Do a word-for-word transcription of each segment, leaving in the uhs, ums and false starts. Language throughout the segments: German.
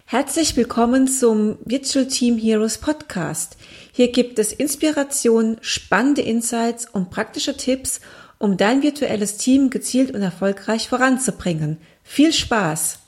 Herzlich willkommen zum Virtual Team Heroes Podcast. Hier gibt es Inspiration, spannende Insights und praktische Tipps, um dein virtuelles Team gezielt und erfolgreich voranzubringen. Viel Spaß!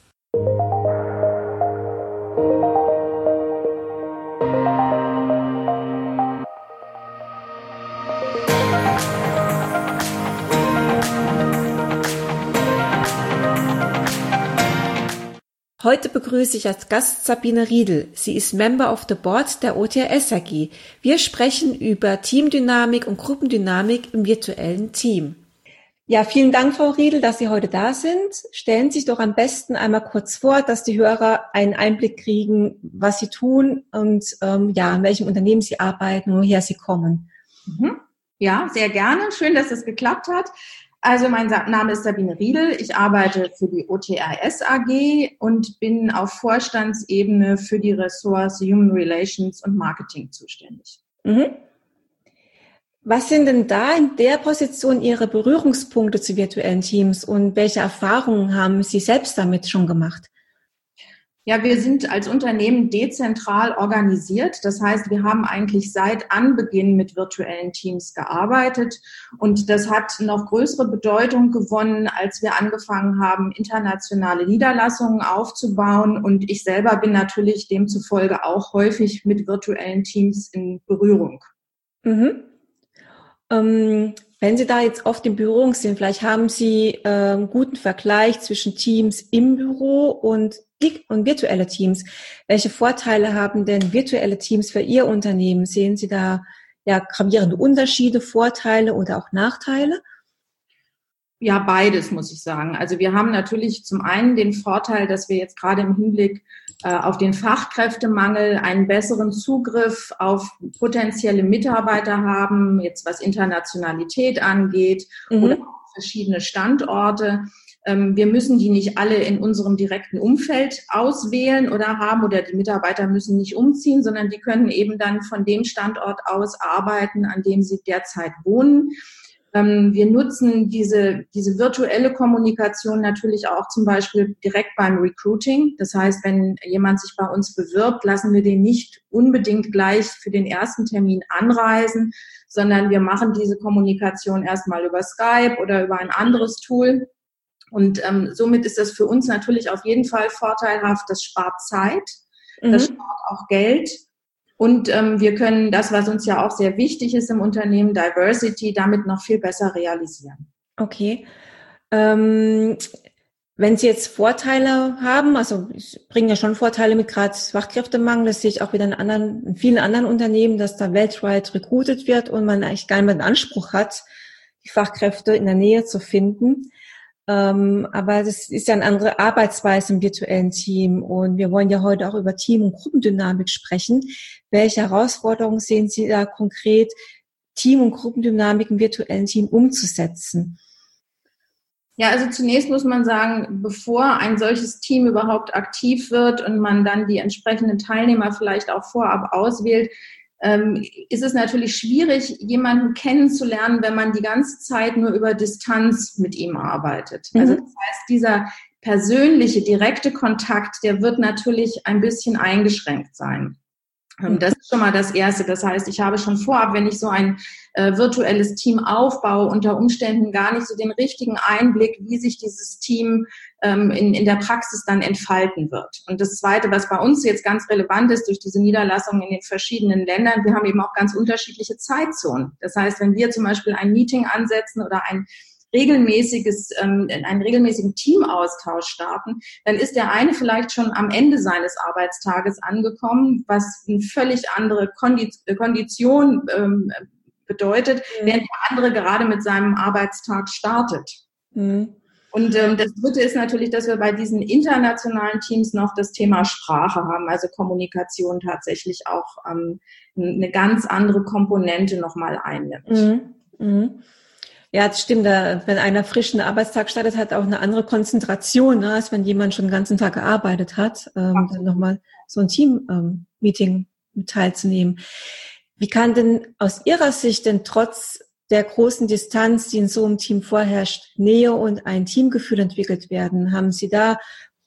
Heute begrüße ich als Gast Sabine Riedl. Sie ist Member of the Board der O T R S A G. Wir sprechen über Teamdynamik und Gruppendynamik im virtuellen Team. Ja, vielen Dank, Frau Riedl, dass Sie heute da sind. Stellen Sie sich doch am besten einmal kurz vor, dass die Hörer einen Einblick kriegen, was Sie tun und ähm, ja, in welchem Unternehmen Sie arbeiten und woher Sie kommen. Ja, sehr gerne. Schön, dass es geklappt hat. Also mein Name ist Sabine Riedl, ich arbeite für die O T R S A G und bin auf Vorstandsebene für die Ressorts Human Relations und Marketing zuständig. Mhm. Was sind denn da in der Position Ihre Berührungspunkte zu virtuellen Teams und welche Erfahrungen haben Sie selbst damit schon gemacht? Ja, wir sind als Unternehmen dezentral organisiert. Das heißt, wir haben eigentlich seit Anbeginn mit virtuellen Teams gearbeitet. Und das hat noch größere Bedeutung gewonnen, als wir angefangen haben, internationale Niederlassungen aufzubauen. Und ich selber bin natürlich demzufolge auch häufig mit virtuellen Teams in Berührung. Mhm. Ähm, wenn Sie da jetzt oft in Berührung sind, vielleicht haben Sie äh, einen guten Vergleich zwischen Teams im Büro und und virtuelle Teams. Welche Vorteile haben denn virtuelle Teams für Ihr Unternehmen? Sehen Sie da ja gravierende Unterschiede, Vorteile oder auch Nachteile? Ja, beides, muss ich sagen. Also wir haben natürlich zum einen den Vorteil, dass wir jetzt gerade im Hinblick äh, auf den Fachkräftemangel einen besseren Zugriff auf potenzielle Mitarbeiter haben, jetzt was Internationalität angeht, mhm. oder auch verschiedene Standorte. Wir müssen die nicht alle in unserem direkten Umfeld auswählen oder haben oder die Mitarbeiter müssen nicht umziehen, sondern die können eben dann von dem Standort aus arbeiten, an dem sie derzeit wohnen. Wir nutzen diese, diese virtuelle Kommunikation natürlich auch zum Beispiel direkt beim Recruiting. Das heißt, wenn jemand sich bei uns bewirbt, lassen wir den nicht unbedingt gleich für den ersten Termin anreisen, sondern wir machen diese Kommunikation erstmal über Skype oder über ein anderes Tool. Und ähm, somit ist das für uns natürlich auf jeden Fall vorteilhaft. Das spart Zeit, mhm. das spart auch Geld. Und ähm, wir können das, was uns ja auch sehr wichtig ist im Unternehmen, Diversity, damit noch viel besser realisieren. Okay. Ähm, wenn Sie jetzt Vorteile haben, also ich bringe ja schon Vorteile mit, gerade Fachkräftemangel, das sehe ich auch wieder in, anderen, in vielen anderen Unternehmen, dass da weltweit recruited wird und man eigentlich gar nicht mehr den Anspruch hat, die Fachkräfte in der Nähe zu finden. Ähm, aber das ist ja eine andere Arbeitsweise im virtuellen Team und wir wollen ja heute auch über Team- und Gruppendynamik sprechen. Welche Herausforderungen sehen Sie da konkret, Team- und Gruppendynamik im virtuellen Team umzusetzen? Ja, also zunächst muss man sagen, bevor ein solches Team überhaupt aktiv wird und man dann die entsprechenden Teilnehmer vielleicht auch vorab auswählt, Ähm, ist es natürlich schwierig, jemanden kennenzulernen, wenn man die ganze Zeit nur über Distanz mit ihm arbeitet. Mhm. Also das heißt, dieser persönliche, direkte Kontakt, der wird natürlich ein bisschen eingeschränkt sein. Das ist schon mal das Erste. Das heißt, ich habe schon vorab, wenn ich so ein äh, virtuelles Team aufbaue, unter Umständen gar nicht so den richtigen Einblick, wie sich dieses Team ähm, in, in der Praxis dann entfalten wird. Und das Zweite, was bei uns jetzt ganz relevant ist, durch diese Niederlassungen in den verschiedenen Ländern, wir haben eben auch ganz unterschiedliche Zeitzonen. Das heißt, wenn wir zum Beispiel ein Meeting ansetzen oder ein regelmäßiges, ähm, einen regelmäßigen Teamaustausch starten, dann ist der eine vielleicht schon am Ende seines Arbeitstages angekommen, was eine völlig andere Kondi- Kondition ähm, bedeutet, mhm. während der andere gerade mit seinem Arbeitstag startet. Mhm. Und ähm, das Dritte ist natürlich, dass wir bei diesen internationalen Teams noch das Thema Sprache haben, also Kommunikation tatsächlich auch ähm, eine ganz andere Komponente nochmal einnimmt. Mhm. Mhm. Ja, das stimmt. Wenn einer frischen Arbeitstag startet, hat auch eine andere Konzentration, ne, als wenn jemand schon den ganzen Tag gearbeitet hat, ähm, dann nochmal so ein Team-Meeting ähm, teilzunehmen. Wie kann denn aus Ihrer Sicht denn trotz der großen Distanz, die in so einem Team vorherrscht, Nähe und ein Teamgefühl entwickelt werden? Haben Sie da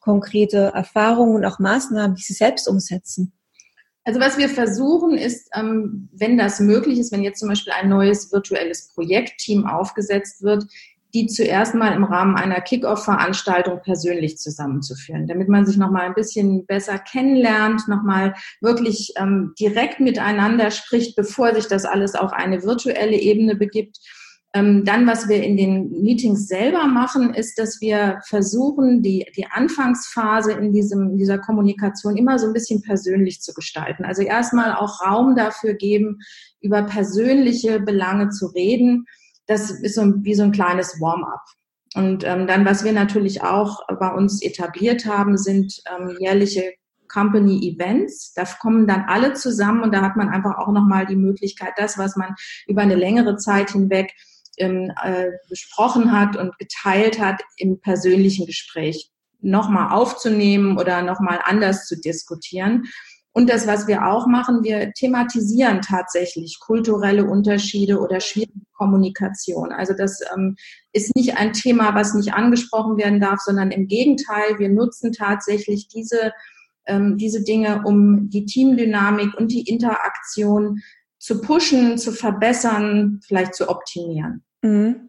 konkrete Erfahrungen und auch Maßnahmen, die Sie selbst umsetzen? Also was wir versuchen ist, ähm, wenn das möglich ist, wenn jetzt zum Beispiel ein neues virtuelles Projektteam aufgesetzt wird, die zuerst mal im Rahmen einer Kick-Off-Veranstaltung persönlich zusammenzuführen, damit man sich nochmal ein bisschen besser kennenlernt, nochmal wirklich ähm, direkt miteinander spricht, bevor sich das alles auf eine virtuelle Ebene begibt. Ähm, dann, was wir in den Meetings selber machen, ist, dass wir versuchen, die, die Anfangsphase in diesem, in dieser Kommunikation immer so ein bisschen persönlich zu gestalten. Also erstmal auch Raum dafür geben, über persönliche Belange zu reden. Das ist so wie so ein kleines Warm-up. Und ähm, dann, was wir natürlich auch bei uns etabliert haben, sind ähm, jährliche Company-Events. Da kommen dann alle zusammen und da hat man einfach auch nochmal die Möglichkeit, das, was man über eine längere Zeit hinweg ähm, äh, besprochen hat und geteilt hat, im persönlichen Gespräch nochmal aufzunehmen oder nochmal anders zu diskutieren. Und das, was wir auch machen, wir thematisieren tatsächlich kulturelle Unterschiede oder schwierige Kommunikation. Also das ähm, ist nicht ein Thema, was nicht angesprochen werden darf, sondern im Gegenteil, wir nutzen tatsächlich diese, ähm, diese Dinge, um die Teamdynamik und die Interaktion zu pushen, zu verbessern, vielleicht zu optimieren. Mhm.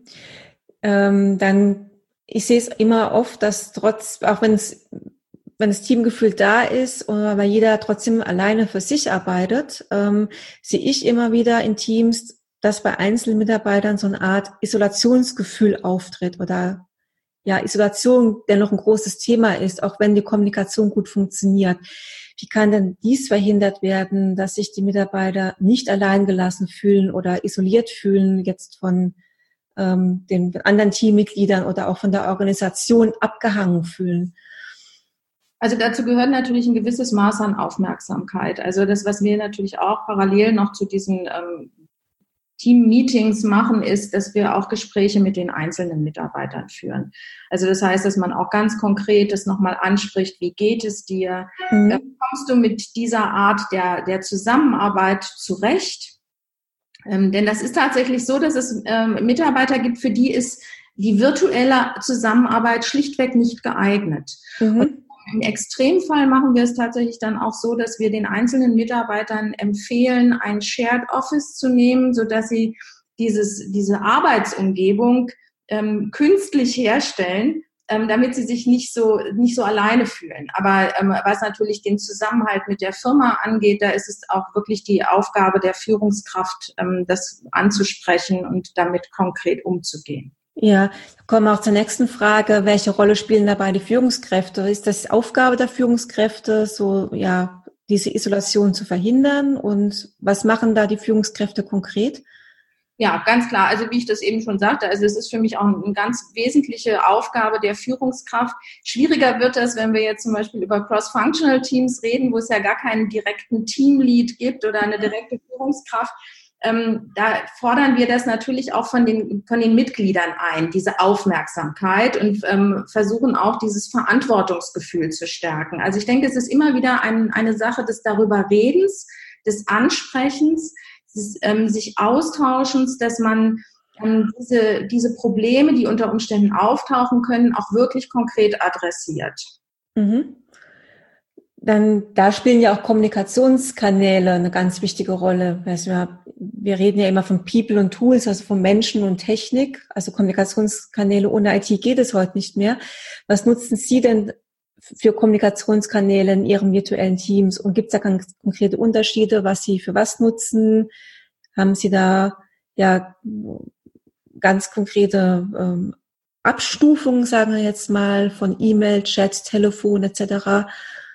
Ähm, dann, ich sehe es immer oft, dass trotz, auch wenn es wenn das Teamgefühl da ist, aber jeder trotzdem alleine für sich arbeitet, ähm, sehe ich immer wieder in Teams, dass bei einzelnen Mitarbeitern so eine Art Isolationsgefühl auftritt oder ja, Isolation dennoch ein großes Thema ist, auch wenn die Kommunikation gut funktioniert. Wie kann denn dies verhindert werden, dass sich die Mitarbeiter nicht allein gelassen fühlen oder isoliert fühlen, jetzt von ähm, den anderen Teammitgliedern oder auch von der Organisation abgehangen fühlen? Also dazu gehört natürlich ein gewisses Maß an Aufmerksamkeit. Also das, was wir natürlich auch parallel noch zu diesen ähm, Team-Meetings machen, ist, dass wir auch Gespräche mit den einzelnen Mitarbeitern führen. Also das heißt, dass man auch ganz konkret das nochmal anspricht, wie geht es dir? Mhm. Äh, kommst du mit dieser Art der, der Zusammenarbeit zurecht? Ähm, denn das ist tatsächlich so, dass es ähm, Mitarbeiter gibt, für die ist die virtuelle Zusammenarbeit schlichtweg nicht geeignet. Mhm. Und im Extremfall machen wir es tatsächlich dann auch so, dass wir den einzelnen Mitarbeitern empfehlen, ein Shared Office zu nehmen, sodass sie dieses, diese Arbeitsumgebung ähm, künstlich herstellen, ähm, damit sie sich nicht so, nicht so alleine fühlen. Aber ähm, was natürlich den Zusammenhalt mit der Firma angeht, da ist es auch wirklich die Aufgabe der Führungskraft, ähm, das anzusprechen und damit konkret umzugehen. Ja, kommen wir auch zur nächsten Frage. Welche Rolle spielen dabei die Führungskräfte? Ist das Aufgabe der Führungskräfte, so, ja, diese Isolation zu verhindern? Und was machen da die Führungskräfte konkret? Ja, ganz klar. Also wie ich das eben schon sagte, also es ist für mich auch eine ganz wesentliche Aufgabe der Führungskraft. Schwieriger wird es, wenn wir jetzt zum Beispiel über Cross-Functional Teams reden, wo es ja gar keinen direkten Teamlead gibt oder eine direkte Führungskraft. Ähm, da fordern wir das natürlich auch von den, von den Mitgliedern ein, diese Aufmerksamkeit und ähm, versuchen auch dieses Verantwortungsgefühl zu stärken. Also ich denke, es ist immer wieder ein, eine Sache des Darüberredens, des Ansprechens, des ähm, sich Austauschens, dass man ähm, diese, diese Probleme, die unter Umständen auftauchen können, auch wirklich konkret adressiert. Mhm. Dann, da spielen ja auch Kommunikationskanäle eine ganz wichtige Rolle. Also wir, wir reden ja immer von People und Tools, also von Menschen und Technik. Also Kommunikationskanäle ohne I T geht es heute nicht mehr. Was nutzen Sie denn für Kommunikationskanäle in Ihren virtuellen Teams? Und gibt es da ganz konkrete Unterschiede, was Sie für was nutzen? Haben Sie da ja ganz konkrete ähm, Abstufungen, sagen wir jetzt mal, von E-Mail, Chat, Telefon et cetera?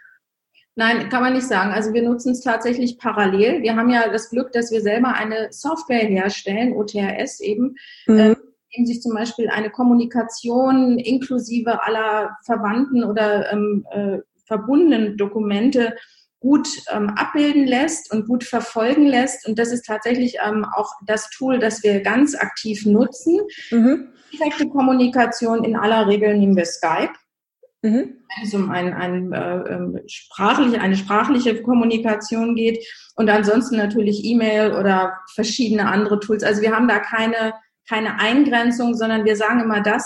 Nein, kann man nicht sagen. Also wir nutzen es tatsächlich parallel. Wir haben ja das Glück, dass wir selber eine Software herstellen, O T R S eben, mhm. äh, in sich zum Beispiel eine Kommunikation inklusive aller verwandten oder ähm, äh, verbundenen Dokumente gut ähm, abbilden lässt und gut verfolgen lässt. Und das ist tatsächlich ähm, auch das Tool, das wir ganz aktiv nutzen. Mhm. Direkte Kommunikation in aller Regel nehmen wir Skype. Mhm. Wenn es um ein, ein, äh, sprachliche, eine sprachliche Kommunikation geht und ansonsten natürlich E-Mail oder verschiedene andere Tools. Also wir haben da keine, keine Eingrenzung, sondern wir sagen immer das,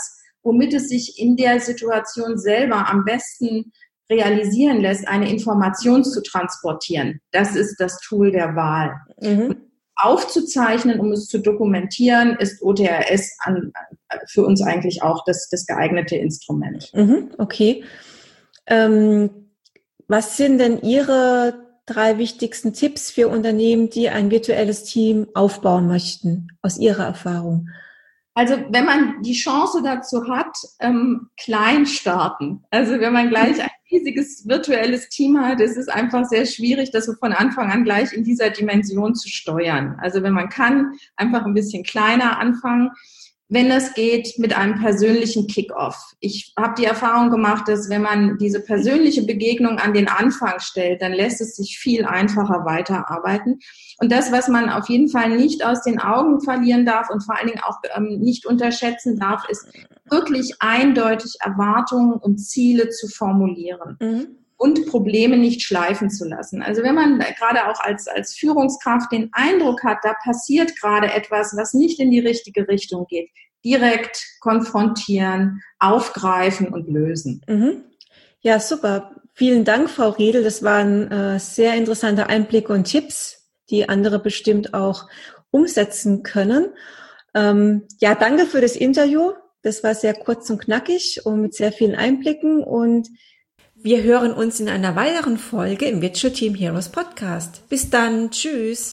womit es sich in der Situation selber am besten realisieren lässt, eine Information zu transportieren. Das ist das Tool der Wahl. Mhm. Aufzuzeichnen, um es zu dokumentieren, ist O T R S an, für uns eigentlich auch das, das geeignete Instrument. Mhm, okay. Ähm, was sind denn Ihre drei wichtigsten Tipps für Unternehmen, die ein virtuelles Team aufbauen möchten, aus Ihrer Erfahrung? Also wenn man die Chance dazu hat, ähm, klein starten. Also wenn man gleich ein riesiges virtuelles Team hat, ist es einfach sehr schwierig, das so von Anfang an gleich in dieser Dimension zu steuern. Also wenn man kann, einfach ein bisschen kleiner anfangen. Wenn es geht, mit einem persönlichen Kick-off. Ich habe die Erfahrung gemacht, dass wenn man diese persönliche Begegnung an den Anfang stellt, dann lässt es sich viel einfacher weiterarbeiten. Und das, was man auf jeden Fall nicht aus den Augen verlieren darf und vor allen Dingen auch ähm, nicht unterschätzen darf, ist wirklich eindeutig Erwartungen und Ziele zu formulieren. Mhm. Und Probleme nicht schleifen zu lassen. Also wenn man gerade auch als, als Führungskraft den Eindruck hat, da passiert gerade etwas, was nicht in die richtige Richtung geht, direkt konfrontieren, aufgreifen und lösen. Mhm. Ja, super. Vielen Dank, Frau Riedel. Das waren äh, sehr interessante Einblicke und Tipps, die andere bestimmt auch umsetzen können. Ähm, ja, danke für das Interview. Das war sehr kurz und knackig und mit sehr vielen Einblicken, und wir hören uns in einer weiteren Folge im Virtual Team Heroes Podcast. Bis dann. Tschüss.